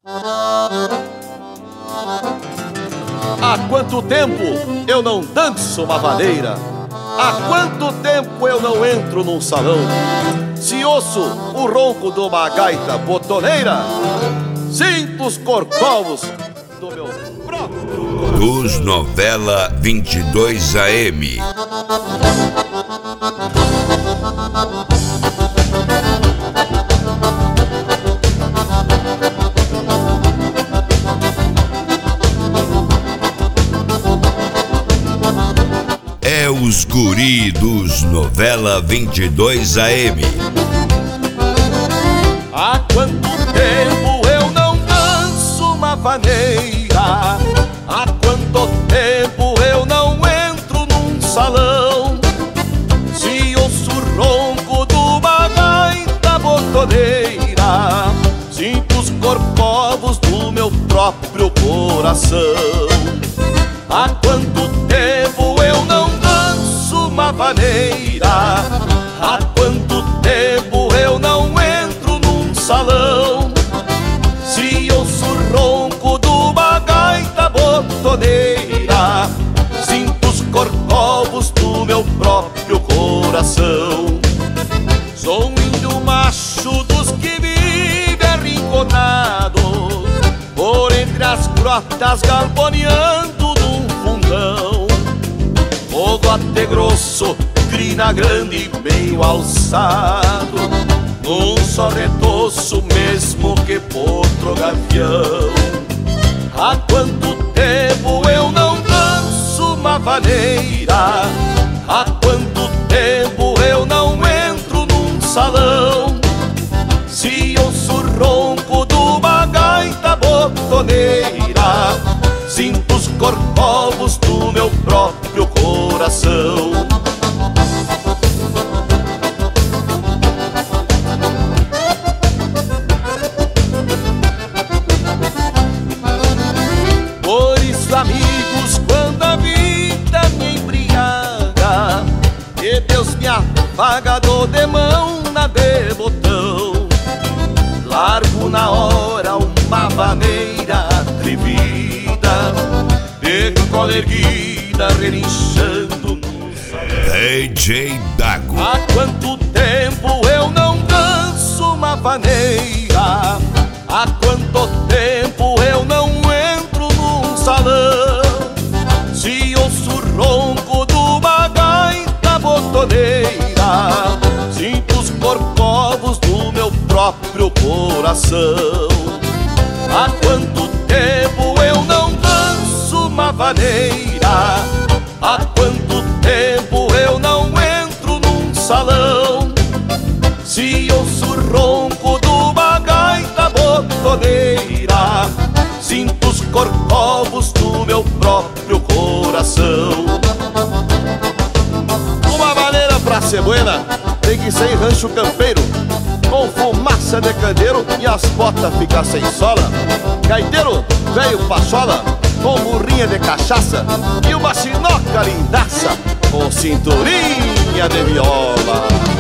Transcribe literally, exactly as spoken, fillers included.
Há quanto tempo eu não danço uma vaneira? Há quanto tempo eu não entro num salão? Se ouço o ronco de uma gaita botoneira, sinto os corcovos do meu próprio coração. Os Novela vinte e dois A M. É os guri dos Novela vinte e dois A M. Há quanto tempo eu não danço uma vaneira? Há quanto tempo eu não entro num salão? Se ouço o ronco de uma gaita botoneira, sinto os corcovos do meu próprio coração. Há quanto tempo eu não danço uma vaneira? Há quanto tempo eu não entro num salão? Se ouço o ronco de uma gaita botoneira, sinto os corcovos do meu próprio coração. Sou um índio macho dos que vive arrinconado por entre as grotas, galponeando num fundão. Fogo até grosso, crina grande meio alçado, num só retoço mesmo que potro gavião. Há quanto tempo eu não danço uma vaneira? Há quanto tempo eu não entro num salão? Se ouço o ronco de uma gaita botoneira, sinto os corcovos do meu próprio coração. Por isso, amigos, quando a vida me embriaga e Deus me apaga, dou de mão na de botão, largo na hora uma vaneira atrevida, de cola erguida, relinchando no salão. D J Dago. Há quanto tempo eu não danço uma vaneira? Há quanto tempo eu não entro num salão? Se ouço o ronco de uma gaita botoneira, sinto os corcovos do meu próprio coração. Há quanto tempo eu não danço uma vaneira? Há quanto tempo eu não entro num salão? Se ouço o ronco de uma gaita botoneira, sinto os corcovos do meu próprio coração. Uma maneira pra ser buena tem que ser em rancho campeiro, com fumaça de candeeiro e as botas ficar sem sola. Gaiteiro, velho pachola, com burrinha de cachaça e uma sinoca lindaça, com cinturinha de viola.